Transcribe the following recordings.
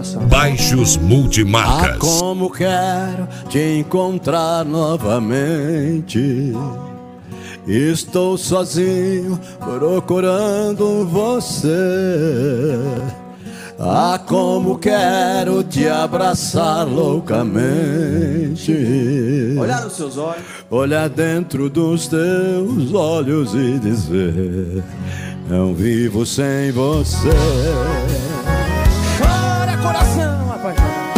coração. Baixos Multimarcas. Ah, como quero te encontrar novamente. Estou sozinho procurando você. Ah, como quero te abraçar loucamente. Olhar nos seus olhos, olhar dentro dos teus olhos e dizer: não vivo sem você. chora coração, rapaz.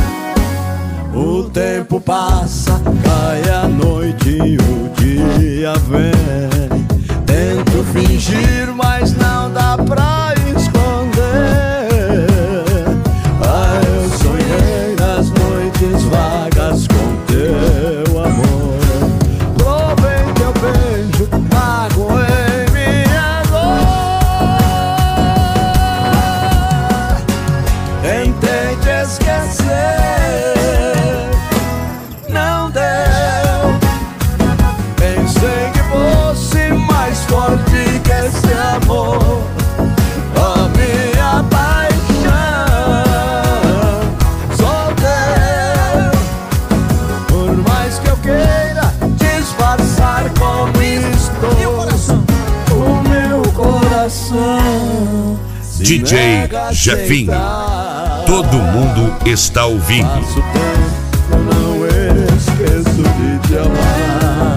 O tempo passa, cai a noite e o dia vem. Tento fingir, mas não dá pra esconder. Ah, eu sonhei nas noites vagas com teu amor. Provei teu beijo, magoei minha dor. Tentei te esquecer, não deu. Pensei que fosse mais forte que esse amor. A minha paixão só teu. Por mais que eu queira disfarçar como estou, o meu coração se DJ nega a Jefinho. aceitar. Todo mundo está ouvindo. Passo tempo, eu não esqueço de te amar.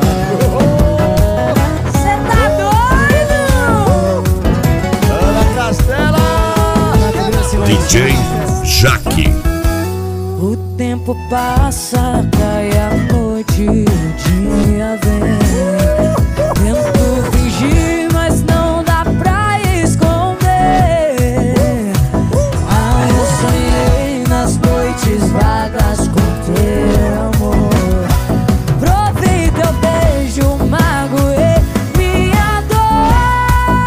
Cê tá doido? Ana Castela, DJ Jaque. O tempo passa, cai a noite, o dia vem. Tento fingir, mas não dá pra esconder. Ah, eu sonhei nas noites vagas com teu amor. Provei teu beijo, magoei minha dor.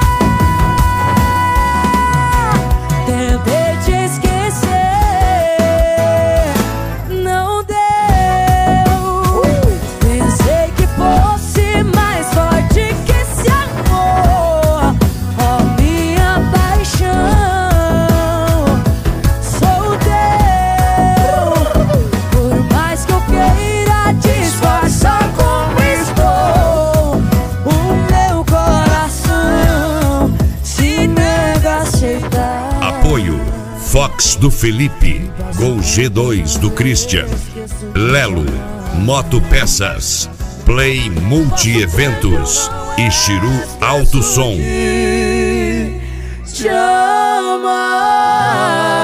Tentei te esquecer, não deu. Pensei que fosse mais forte que esse amor. Oh, minha paixão sou teu. Por mais que eu queira disfarçar como estou, o meu coração se nega a aceitar. Apoio Fox do Felipe. Gol G2 do Christian. Lelo Motopeças. Play Multi-Eventos. E Chiru Alto Som. te amar.